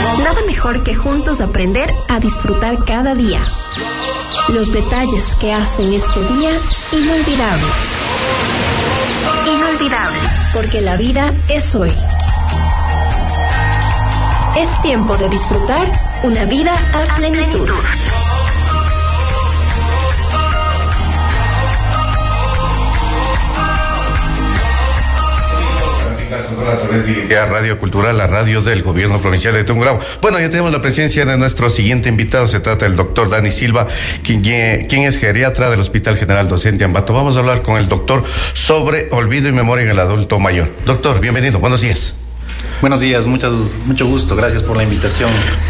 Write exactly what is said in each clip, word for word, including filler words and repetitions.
Nada mejor que juntos aprender a disfrutar cada día. Los detalles que hacen este día inolvidable. Inolvidable. Porque la vida es hoy. Es tiempo de disfrutar una vida a plenitud. A través de Radio Cultural, la radio del Gobierno Provincial de Tungurahua. Bueno, ya tenemos la presencia de nuestro siguiente invitado. Se trata del doctor Dani Silva, quien, quien es geriatra del Hospital General Docente Ambato. Vamos a hablar con el doctor sobre olvido y memoria en el adulto mayor. Doctor, bienvenido, buenos días. Buenos días, mucho, mucho gusto, gracias por la invitación.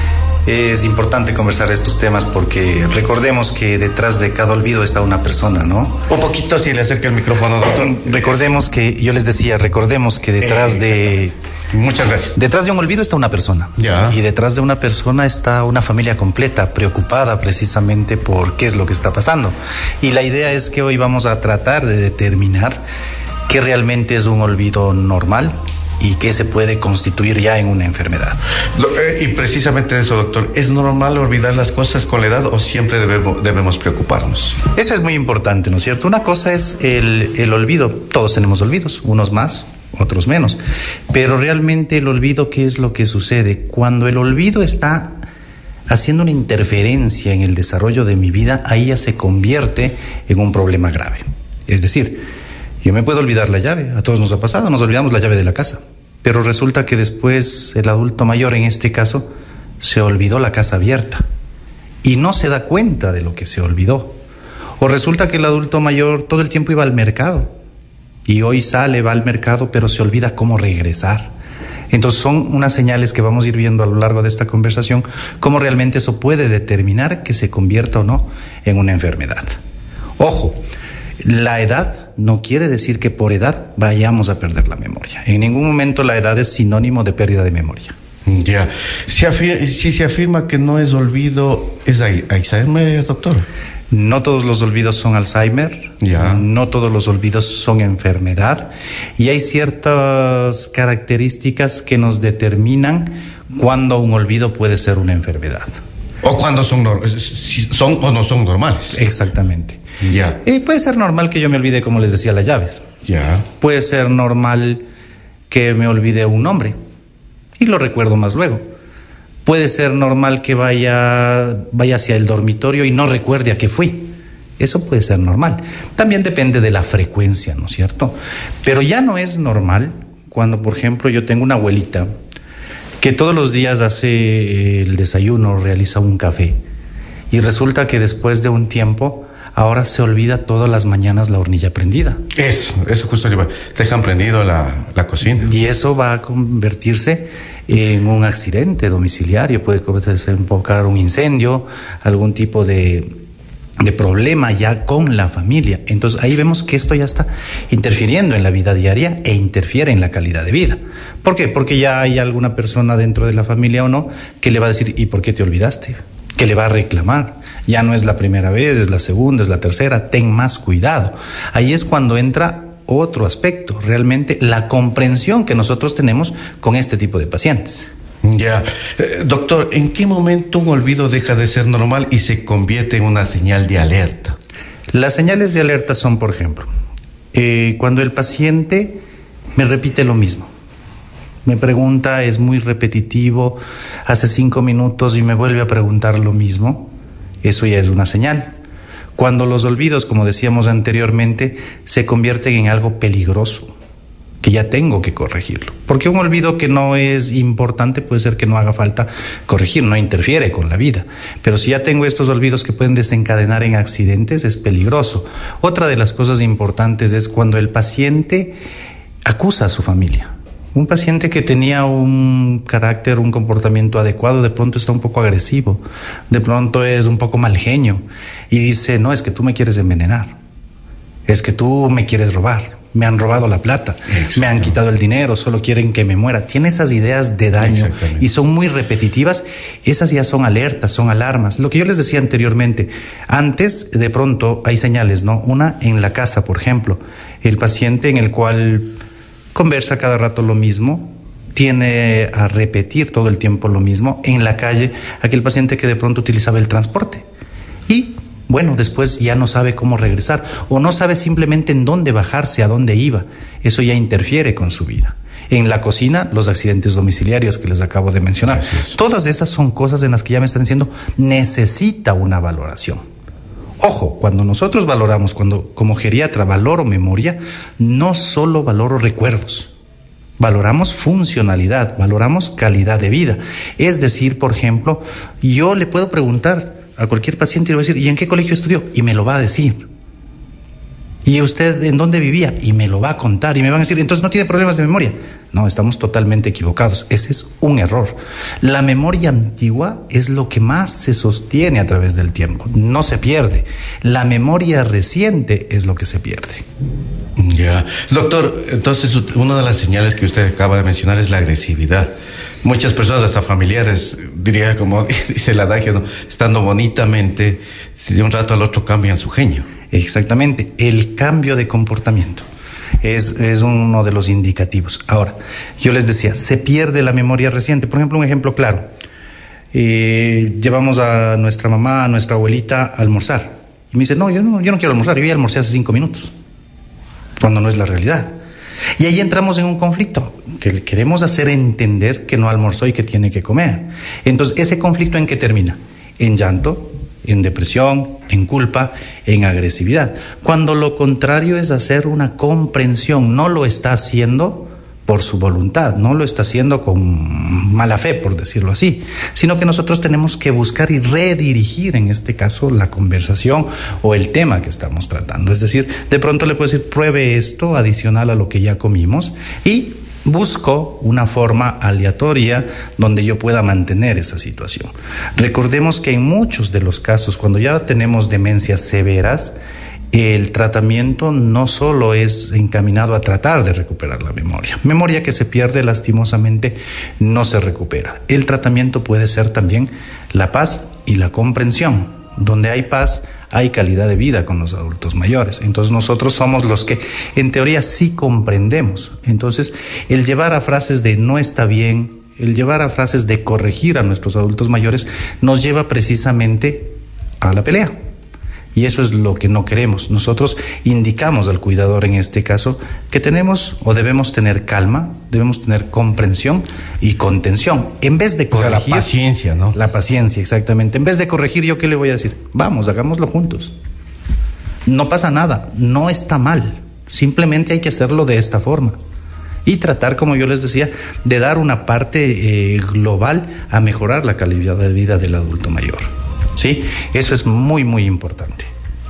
Es importante conversar estos temas porque recordemos que detrás de cada olvido está una persona, ¿no? Un poquito si le acerca el micrófono, doctor. Recordemos que, yo les decía, recordemos que detrás de... Muchas gracias. Detrás de un olvido está una persona. Ya. Y detrás de una persona está una familia completa, preocupada precisamente por qué es lo que está pasando. Y la idea es que hoy vamos a tratar de determinar qué realmente es un olvido normal y que se puede constituir ya en una enfermedad. Y precisamente eso, doctor, ¿es normal olvidar las cosas con la edad o siempre debemos, debemos preocuparnos? Eso es muy importante, ¿no es cierto? Una cosa es el, el olvido. Todos tenemos olvidos, unos más, otros menos. Pero realmente el olvido, ¿qué es lo que sucede? Cuando el olvido está haciendo una interferencia en el desarrollo de mi vida, ahí ya se convierte en un problema grave. Es decir, yo me puedo olvidar la llave, a todos nos ha pasado, nos olvidamos la llave de la casa. Pero resulta que después el adulto mayor, en este caso, se olvidó la casa abierta y no se da cuenta de lo que se olvidó. O resulta que el adulto mayor todo el tiempo iba al mercado y hoy sale, va al mercado, pero se olvida cómo regresar. Entonces son unas señales que vamos a ir viendo a lo largo de esta conversación, cómo realmente eso puede determinar que se convierta o no en una enfermedad. Ojo, la edad no quiere decir que por edad vayamos a perder la memoria. En ningún momento la edad es sinónimo de pérdida de memoria. Ya. Si, afir- si se afirma que no es olvido, ¿es Alzheimer, doctor? No todos los olvidos son Alzheimer, ya. No todos los olvidos son enfermedad, y hay ciertas características que nos determinan cuándo un olvido puede ser una enfermedad. O cuando son, son o no son normales. Exactamente. Ya. Y puede ser normal que yo me olvide, como les decía, las llaves. Ya. Puede ser normal que me olvide un nombre y lo recuerdo más luego. Puede ser normal que vaya, vaya hacia el dormitorio y no recuerde a qué fui. Eso puede ser normal. También depende de la frecuencia, ¿no es cierto? Pero ya no es normal cuando, por ejemplo, yo tengo una abuelita que todos los días hace el desayuno, realiza un café, y resulta que después de un tiempo ahora se olvida todas las mañanas la hornilla prendida. Eso, eso justo le iba. Dejan prendido la, la cocina. Y eso va a convertirse en un accidente domiciliario, puede desembocar un incendio, algún tipo de, de problema ya con la familia. Entonces ahí vemos que esto ya está interfiriendo en la vida diaria e interfiere en la calidad de vida. ¿Por qué? Porque ya hay alguna persona dentro de la familia o no que le va a decir, ¿y por qué te olvidaste? Que le va a reclamar. Ya no es la primera vez, es la segunda, es la tercera, ten más cuidado. Ahí es cuando entra otro aspecto, realmente la comprensión que nosotros tenemos con este tipo de pacientes. Ya. Eh, doctor, ¿en qué momento un olvido deja de ser normal y se convierte en una señal de alerta? Las señales de alerta son, por ejemplo, eh, cuando el paciente me repite lo mismo. Me pregunta, es muy repetitivo, hace cinco minutos y me vuelve a preguntar lo mismo. Eso ya es una señal. Cuando los olvidos, como decíamos anteriormente, se convierten en algo peligroso, que ya tengo que corregirlo. Porque un olvido que no es importante puede ser que no haga falta corregir, no interfiere con la vida. Pero si ya tengo estos olvidos que pueden desencadenar en accidentes, es peligroso. Otra de las cosas importantes es cuando el paciente acusa a su familia. Un paciente que tenía un carácter, un comportamiento adecuado, de pronto está un poco agresivo, de pronto es un poco mal genio y dice, no, es que tú me quieres envenenar, es que tú me quieres robar, me han robado la plata, me han quitado el dinero, solo quieren que me muera. Tiene esas ideas de daño y son muy repetitivas. Esas ya son alertas, son alarmas. Lo que yo les decía anteriormente, antes de pronto hay señales, ¿no? Una en la casa, por ejemplo, el paciente en el cual conversa cada rato lo mismo tiene a repetir todo el tiempo lo mismo. En la calle, aquel paciente que de pronto utilizaba el transporte y bueno, después ya no sabe cómo regresar o no sabe simplemente en dónde bajarse, a dónde iba. Eso ya interfiere con su vida. En la cocina, los accidentes domiciliarios que les acabo de mencionar. Todas esas son cosas en las que ya me están diciendo, necesita una valoración. Ojo, cuando nosotros valoramos, cuando como geriatra valoro memoria, no solo valoro recuerdos. Valoramos funcionalidad, valoramos calidad de vida. Es decir, por ejemplo, yo le puedo preguntar a cualquier paciente y le voy a decir, ¿y en qué colegio estudió? Y me lo va a decir. ¿Y usted en dónde vivía? Y me lo va a contar y me van a decir, entonces no tiene problemas de memoria. No, estamos totalmente equivocados. Ese es un error. La memoria antigua es lo que más se sostiene a través del tiempo. No se pierde. La memoria reciente es lo que se pierde. Ya. Doctor, entonces una de las señales que usted acaba de mencionar es la agresividad. Muchas personas, hasta familiares, diría como dice el adagio, ¿no? Estando bonitamente, de un rato al otro cambian su genio. Exactamente, el cambio de comportamiento es, es uno de los indicativos. Ahora, yo les decía, se pierde la memoria reciente. Por ejemplo, un ejemplo claro, eh, llevamos a nuestra mamá, a nuestra abuelita a almorzar. Y me dice, no, yo no, yo no quiero almorzar, yo ya almorcé hace cinco minutos, cuando no es la realidad. Y ahí entramos en un conflicto, que le queremos hacer entender que no almorzó y que tiene que comer. Entonces, ¿ese conflicto en qué termina? En llanto, en depresión, en culpa, en agresividad. Cuando lo contrario es hacer una comprensión, no lo está haciendo por su voluntad, no lo está haciendo con mala fe, por decirlo así, sino que nosotros tenemos que buscar y redirigir, en este caso, la conversación o el tema que estamos tratando. Es decir, de pronto le puedo decir, pruebe esto adicional a lo que ya comimos y busco una forma aleatoria donde yo pueda mantener esa situación. Recordemos que en muchos de los casos, cuando ya tenemos demencias severas, el tratamiento no solo es encaminado a tratar de recuperar la memoria. Memoria que se pierde, lastimosamente, no se recupera. El tratamiento puede ser también la paz y la comprensión. Donde hay paz, hay calidad de vida con los adultos mayores. Entonces nosotros somos los que en teoría sí comprendemos. Entonces el llevar a frases de no está bien, el llevar a frases de corregir a nuestros adultos mayores nos lleva precisamente a la pelea. Y eso es lo que no queremos. Nosotros indicamos al cuidador en este caso que tenemos o debemos tener calma, debemos tener comprensión y contención. En vez de corregir... O sea, la paciencia, ¿no? La paciencia, exactamente. En vez de corregir, ¿yo qué le voy a decir? Vamos, hagámoslo juntos. No pasa nada, no está mal. Simplemente hay que hacerlo de esta forma. Y tratar, como yo les decía, de dar una parte eh, global a mejorar la calidad de vida del adulto mayor. ¿Sí? Eso es muy, muy importante.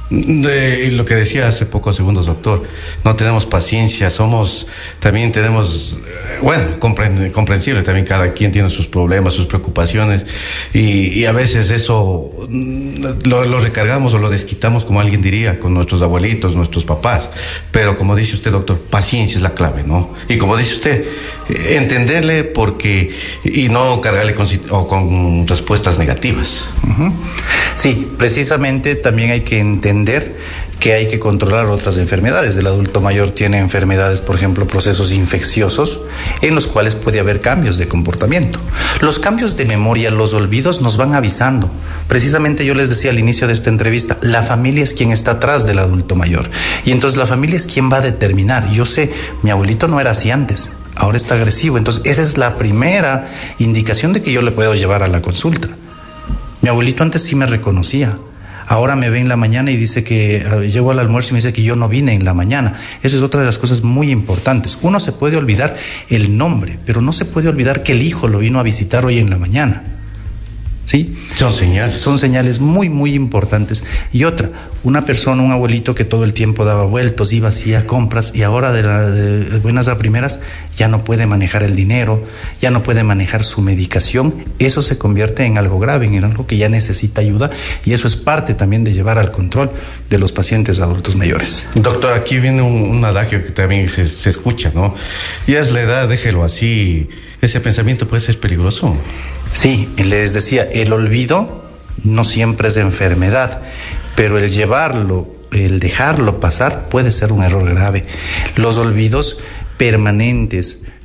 De lo que decía hace pocos segundos, doctor, no tenemos paciencia, somos, también tenemos, bueno, compren, comprensible, también cada quien tiene sus problemas, sus preocupaciones, y, y a veces eso lo, lo recargamos o lo desquitamos, como alguien diría, con nuestros abuelitos, nuestros papás, pero como dice usted, doctor, paciencia es la clave, ¿no? Y como dice usted, entenderle porque, y no cargarle con, o con respuestas negativas. Uh-huh. Sí, precisamente también hay que entender que hay que controlar otras enfermedades. El adulto mayor tiene enfermedades, por ejemplo, procesos infecciosos, en los cuales puede haber cambios de comportamiento. Los cambios de memoria, los olvidos nos van avisando. Precisamente yo les decía al inicio de esta entrevista, la familia es quien está atrás del adulto mayor. Y entonces la familia es quien va a determinar. Yo sé, mi abuelito no era así antes, ahora está agresivo. Entonces esa es la primera indicación de que yo le puedo llevar a la consulta. Mi abuelito antes sí me reconocía, ahora me ve en la mañana y dice que uh, llego al almuerzo y me dice que yo no vine en la mañana. Esa es otra de las cosas muy importantes. Uno se puede olvidar el nombre, pero no se puede olvidar que el hijo lo vino a visitar hoy en la mañana. ¿Sí? Son señales. Son señales muy, muy importantes. Y otra, una persona, un abuelito que todo el tiempo daba vueltos, iba, hacía compras y ahora de, la, de buenas a primeras ya no puede manejar el dinero, ya no puede manejar su medicación. Eso se convierte en algo grave, en algo que ya necesita ayuda, y eso es parte también de llevar al control de los pacientes adultos mayores. Doctor, aquí viene un, un adagio que también se, se escucha, ¿no? Ya es la edad, déjelo así. Ese pensamiento puede ser peligroso. Sí, les decía, el olvido no siempre es enfermedad, pero el llevarlo, el dejarlo pasar puede ser un error grave. Los olvidos permanentes,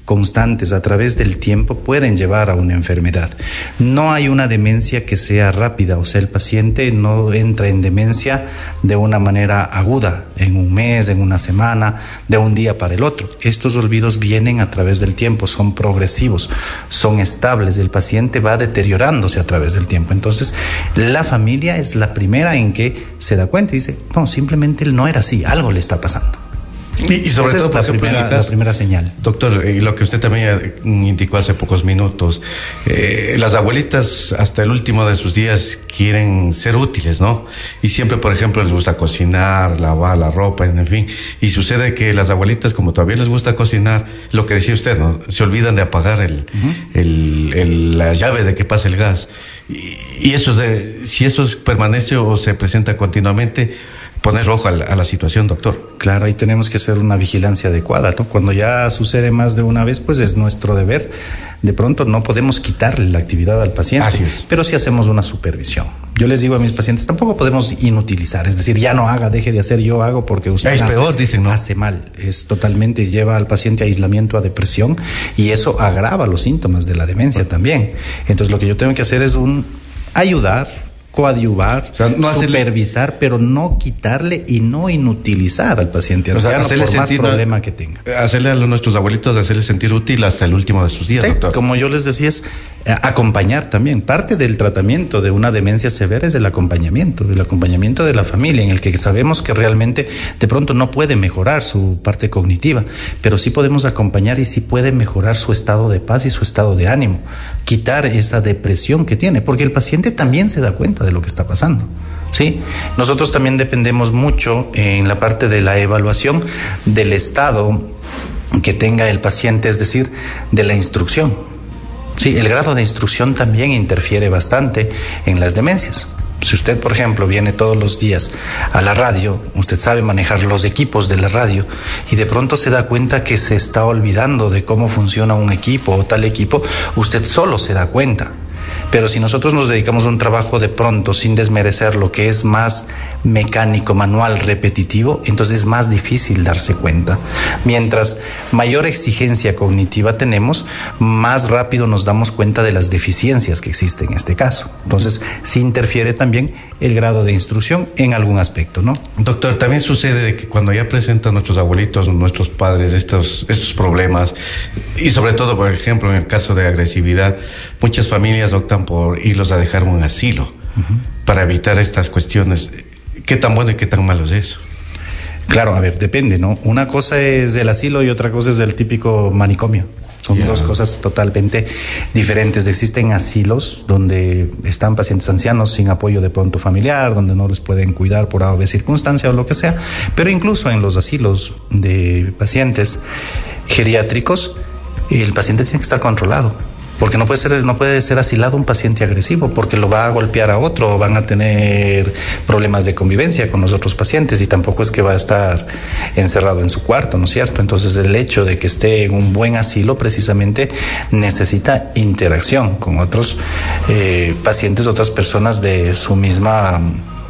constantes a través del tiempo pueden llevar a una enfermedad. No hay una demencia que sea rápida, o sea, el paciente no entra en demencia de una manera aguda, en un mes, en una semana, de un día para el otro. Estos olvidos vienen a través del tiempo, son progresivos, son estables, el paciente va deteriorándose a través del tiempo. Entonces, la familia es la primera en que se da cuenta y dice, no, simplemente él no era así, algo le está pasando. Y, y sobre Esa todo, es por la, ejemplo, primera, caso, la primera señal. Doctor, y lo que usted también indicó hace pocos minutos, eh, las abuelitas hasta el último de sus días quieren ser útiles, ¿no? Y siempre, por ejemplo, les gusta cocinar, lavar la ropa, en fin. Y sucede que las abuelitas, como todavía les gusta cocinar, lo que decía usted, ¿no? Se olvidan de apagar el, uh-huh. el, el, la llave de que pase el gas. Y, y eso, de, si eso permanece o se presenta continuamente, poner ojo a la, a la situación, doctor. Claro, ahí tenemos que hacer una vigilancia adecuada, ¿no? Cuando ya sucede más de una vez, pues es nuestro deber. De pronto no podemos quitarle la actividad al paciente, Así es. Pero sí hacemos una supervisión. Yo les digo a mis pacientes, tampoco podemos inutilizar, es decir, ya no haga, deje de hacer, yo hago porque usted es hace, peor, dicen, ¿no? hace mal. Es totalmente, lleva al paciente a aislamiento, a depresión, y eso agrava los síntomas de la demencia también. Entonces lo que yo tengo que hacer es un ayudar, coadyuvar, o sea, no supervisar, hacerle, pero no quitarle y no inutilizar al paciente anciano, o sea, por más problema que tenga. Hacerle a nuestros abuelitos, hacerles sentir útil hasta el último de sus días, sí, doctor. Como yo les decía, es eh, acompañar también. Parte del tratamiento de una demencia severa es el acompañamiento, el acompañamiento de la familia, en el que sabemos que realmente de pronto no puede mejorar su parte cognitiva, pero sí podemos acompañar y sí puede mejorar su estado de paz y su estado de ánimo, quitar esa depresión que tiene, porque el paciente también se da cuenta de lo que está pasando. ¿Sí? Nosotros también dependemos mucho en la parte de la evaluación del estado que tenga el paciente, es decir, de la instrucción. Sí, el grado de instrucción también interfiere bastante en las demencias. Si usted, por ejemplo, viene todos los días a la radio, usted sabe manejar los equipos de la radio y de pronto se da cuenta que se está olvidando de cómo funciona un equipo o tal equipo, usted solo se da cuenta. Pero si nosotros nos dedicamos a un trabajo de pronto, sin desmerecer lo que es más mecánico, manual, repetitivo, entonces es más difícil darse cuenta. Mientras mayor exigencia cognitiva tenemos, más rápido nos damos cuenta de las deficiencias que existen en este caso. Entonces, sí interfiere también el grado de instrucción en algún aspecto, ¿no? Doctor, también sucede de que cuando ya presentan nuestros abuelitos, nuestros padres estos, estos problemas, y sobre todo, por ejemplo, en el caso de agresividad, muchas familias optan por irlos a dejar en un asilo uh-huh. para evitar estas cuestiones. ¿Qué tan bueno y qué tan malo es eso? Claro, a ver, depende, ¿no? Una cosa es el asilo y otra cosa es el típico manicomio. Son yeah. dos cosas totalmente diferentes. Existen asilos donde están pacientes ancianos sin apoyo de pronto familiar, donde no les pueden cuidar por A o B circunstancia o lo que sea, pero incluso en los asilos de pacientes geriátricos, el paciente tiene que estar controlado. Porque no puede ser, no puede ser asilado un paciente agresivo, porque lo va a golpear a otro, o van a tener problemas de convivencia con los otros pacientes, y tampoco es que va a estar encerrado en su cuarto, ¿no es cierto? Entonces el hecho de que esté en un buen asilo precisamente necesita interacción con otros eh, pacientes, otras personas de su misma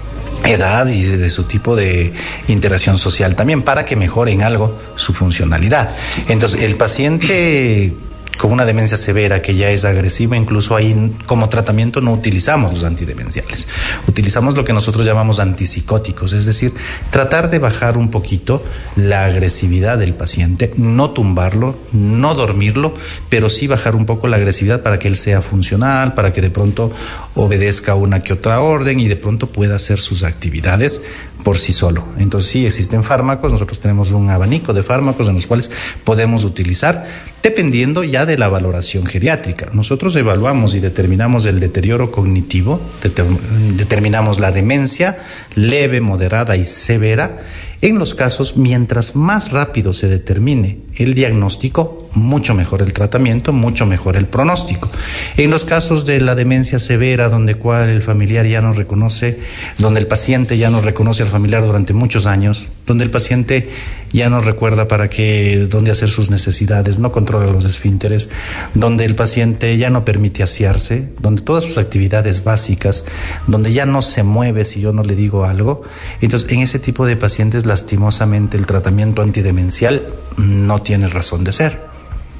edad y de su tipo de interacción social también, para que mejore en algo su funcionalidad. Entonces el paciente con una demencia severa que ya es agresiva, incluso ahí como tratamiento no utilizamos los antidemenciales, utilizamos lo que nosotros llamamos antipsicóticos, es decir, tratar de bajar un poquito la agresividad del paciente, no tumbarlo, no dormirlo, pero sí bajar un poco la agresividad para que él sea funcional, para que de pronto obedezca una que otra orden y de pronto pueda hacer sus actividades por sí solo. Entonces sí existen fármacos, nosotros tenemos un abanico de fármacos en los cuales podemos utilizar dependiendo ya de la valoración geriátrica. Nosotros evaluamos y determinamos el deterioro cognitivo, determ- determinamos la demencia leve, moderada y severa. En los casos, mientras más rápido se determine el diagnóstico, mucho mejor el tratamiento, mucho mejor el pronóstico. En los casos de la demencia severa, donde cual el familiar ya no reconoce, donde el paciente ya no reconoce al familiar durante muchos años, donde el paciente ya no recuerda para qué, dónde hacer sus necesidades, no controla los esfínteres, donde el paciente ya no permite asearse, donde todas sus actividades básicas, donde ya no se mueve si yo no le digo algo. Entonces, en ese tipo de pacientes, lastimosamente, el tratamiento antidemencial no tiene razón de ser.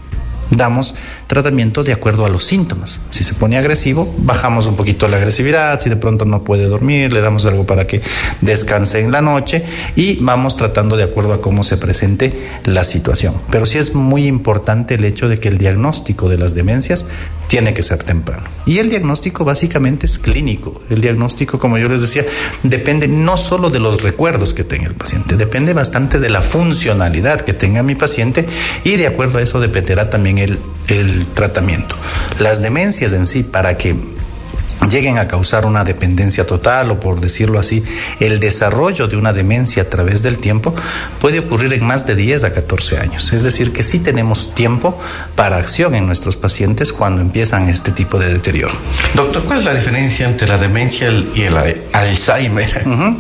Damos tratamiento de acuerdo a los síntomas. Si se pone agresivo, bajamos un poquito la agresividad. Si de pronto no puede dormir, le damos algo para que descanse en la noche y vamos tratando de acuerdo a cómo se presente la situación. Pero sí es muy importante el hecho de que el diagnóstico de las demencias tiene que ser temprano. Y el diagnóstico básicamente es clínico. El diagnóstico, como yo les decía, depende no solo de los recuerdos que tenga el paciente, depende bastante de la funcionalidad que tenga mi paciente y de acuerdo a eso dependerá también el, el tratamiento. Las demencias en sí, para que lleguen a causar una dependencia total o, por decirlo así, el desarrollo de una demencia a través del tiempo puede ocurrir en más de diez a catorce años. Es decir, que sí tenemos tiempo para acción en nuestros pacientes cuando empiezan este tipo de deterioro. Doctor, ¿cuál es la diferencia entre la demencia y el Alzheimer? Uh-huh.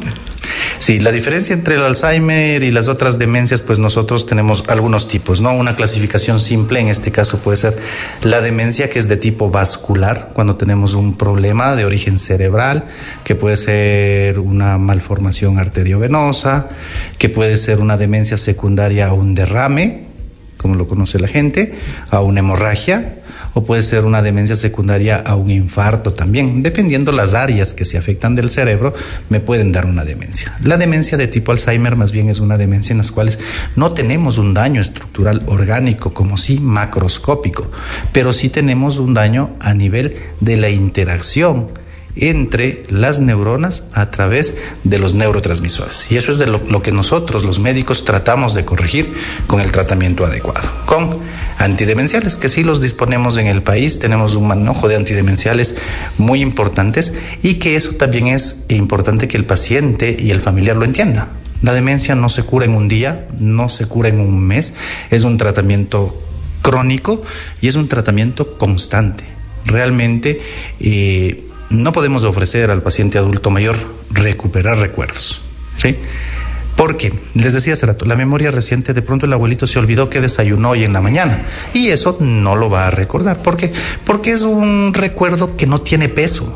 Sí, la diferencia entre el Alzheimer y las otras demencias, pues nosotros tenemos algunos tipos, ¿no? Una clasificación simple, en este caso puede ser la demencia que es de tipo vascular, cuando tenemos un problema de origen cerebral, que puede ser una malformación arteriovenosa, que puede ser una demencia secundaria a un derrame, como lo conoce la gente, a una hemorragia, o puede ser una demencia secundaria a un infarto también. Dependiendo las áreas que se afectan del cerebro, me pueden dar una demencia. La demencia de tipo Alzheimer más bien es una demencia en las cuales no tenemos un daño estructural orgánico, como sí macroscópico, pero sí tenemos un daño a nivel de la interacción entre las neuronas a través de los neurotransmisores. Y eso es de lo, lo que nosotros, los médicos, tratamos de corregir con el tratamiento adecuado. Con antidemenciales, que sí los disponemos en el país, tenemos un manejo de antidemenciales muy importantes y que eso también es importante que el paciente y el familiar lo entienda. La demencia no se cura en un día, no se cura en un mes, es un tratamiento crónico y es un tratamiento constante. Realmente eh, no podemos ofrecer al paciente adulto mayor recuperar recuerdos, ¿sí? Porque, les decía hace rato, la memoria reciente, de pronto el abuelito se olvidó que desayunó hoy en la mañana y eso no lo va a recordar. ¿Por qué? Porque es un recuerdo que no tiene peso,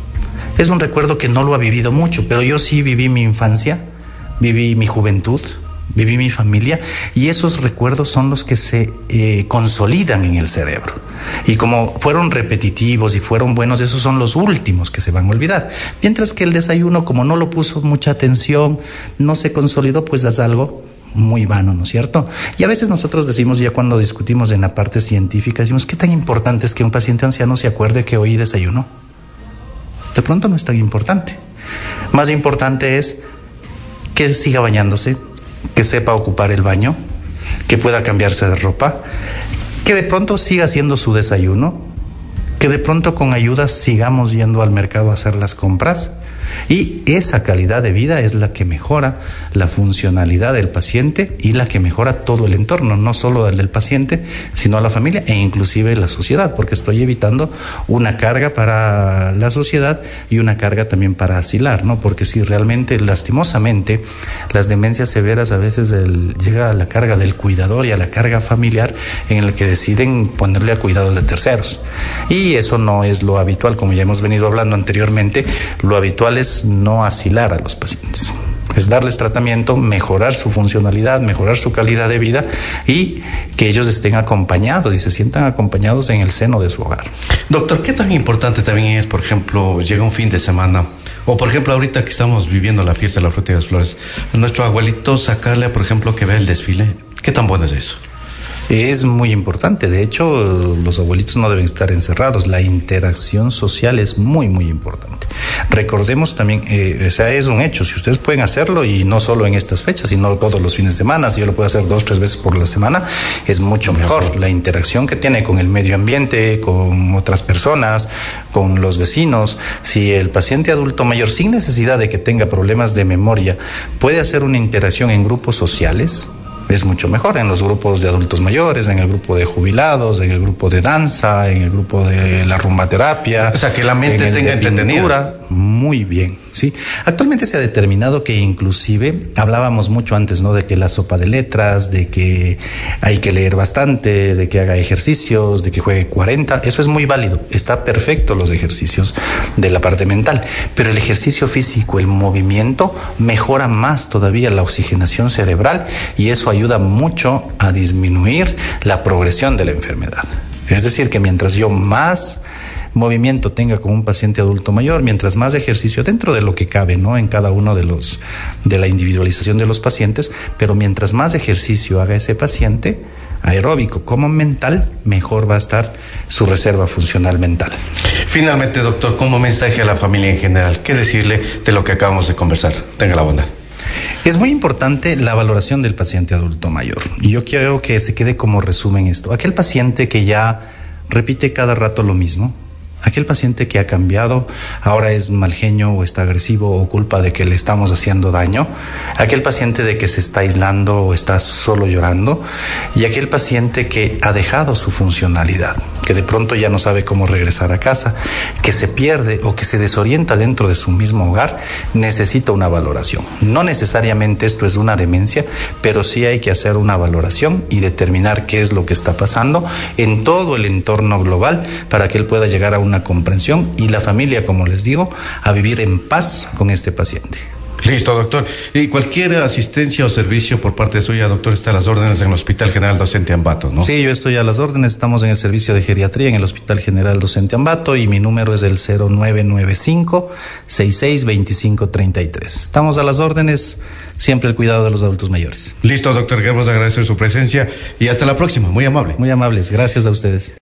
es un recuerdo que no lo ha vivido mucho, pero yo sí viví mi infancia, viví mi juventud, viví mi familia y esos recuerdos son los que se eh, consolidan en el cerebro. Y como fueron repetitivos y fueron buenos, esos son los últimos que se van a olvidar. Mientras que el desayuno, como no lo puso mucha atención, no se consolidó, pues es algo muy vano, ¿no es cierto? Y a veces nosotros decimos, ya cuando discutimos en la parte científica, decimos, ¿qué tan importante es que un paciente anciano se acuerde que hoy desayunó? De pronto no es tan importante. Más importante es que siga bañándose, que sepa ocupar el baño, que pueda cambiarse de ropa, que de pronto siga haciendo su desayuno, que de pronto con ayuda sigamos yendo al mercado a hacer las compras. Y esa calidad de vida es la que mejora la funcionalidad del paciente y la que mejora todo el entorno, no solo el del paciente, sino a la familia e inclusive la sociedad, porque estoy evitando una carga para la sociedad y una carga también para asilar, ¿no? Porque si realmente, lastimosamente, las demencias severas a veces el, llega a la carga del cuidador y a la carga familiar en el que deciden ponerle a cuidados de terceros. Y eso no es lo habitual, como ya hemos venido hablando anteriormente. Lo habitual es no asilar a los pacientes, es darles tratamiento, mejorar su funcionalidad, mejorar su calidad de vida y que ellos estén acompañados y se sientan acompañados en el seno de su hogar. Doctor, ¿qué tan importante también es, por ejemplo, llega un fin de semana, o por ejemplo ahorita que estamos viviendo la fiesta de la fruta y las flores, a nuestro abuelito sacarle, por ejemplo, que vea el desfile? ¿Qué tan bueno es eso? Es muy importante. De hecho, los abuelitos no deben estar encerrados. La interacción social es muy, muy importante. Recordemos también, eh, o sea, es un hecho. Si ustedes pueden hacerlo, y no solo en estas fechas, sino todos los fines de semana, si yo lo puedo hacer dos, tres veces por la semana, es mucho mejor. La interacción que tiene con el medio ambiente, con otras personas, con los vecinos. Si el paciente adulto mayor, sin necesidad de que tenga problemas de memoria, puede hacer una interacción en grupos sociales, es mucho mejor, en los grupos de adultos mayores, en el grupo de jubilados, en el grupo de danza, en el grupo de la rumbaterapia. O sea, que la mente tenga entretenida. Muy muy bien, ¿sí? Actualmente se ha determinado que inclusive, hablábamos mucho antes, ¿no? De que la sopa de letras, de que hay que leer bastante, de que haga ejercicios, de que juegue cuarenta, eso es muy válido, está perfecto los ejercicios de la parte mental, pero el ejercicio físico, el movimiento, mejora más todavía la oxigenación cerebral y eso ayuda mucho a disminuir la progresión de la enfermedad. Es decir, que mientras yo más movimiento tenga con un paciente adulto mayor, mientras más ejercicio dentro de lo que cabe, ¿no? En cada uno de los de la individualización de los pacientes, pero mientras más ejercicio haga ese paciente, aeróbico como mental, mejor va a estar su reserva funcional mental. Finalmente, doctor, como mensaje a la familia en general, ¿qué decirle de lo que acabamos de conversar? Tenga la bondad. Es muy importante la valoración del paciente adulto mayor. Y yo quiero que se quede como resumen esto. Aquel paciente que ya repite cada rato lo mismo, aquel paciente que ha cambiado, ahora es malgeño o está agresivo o culpa de que le estamos haciendo daño, aquel paciente de que se está aislando o está solo llorando, y aquel paciente que ha dejado su funcionalidad, que de pronto ya no sabe cómo regresar a casa, que se pierde o que se desorienta dentro de su mismo hogar, necesita una valoración. No necesariamente esto es una demencia, pero sí hay que hacer una valoración y determinar qué es lo que está pasando en todo el entorno global para que él pueda llegar a una comprensión y la familia, como les digo, a vivir en paz con este paciente. Listo, doctor. Y cualquier asistencia o servicio por parte suya, doctor, está a las órdenes en el Hospital General Docente Ambato, ¿no? Sí, yo estoy a las órdenes. Estamos en el servicio de geriatría en el Hospital General Docente Ambato y mi número es el cero nueve nueve cinco, seis seis dos cinco tres tres. Estamos a las órdenes, siempre el cuidado de los adultos mayores. Listo, doctor. Queremos agradecer su presencia y hasta la próxima. Muy amable. Muy amables. Gracias a ustedes.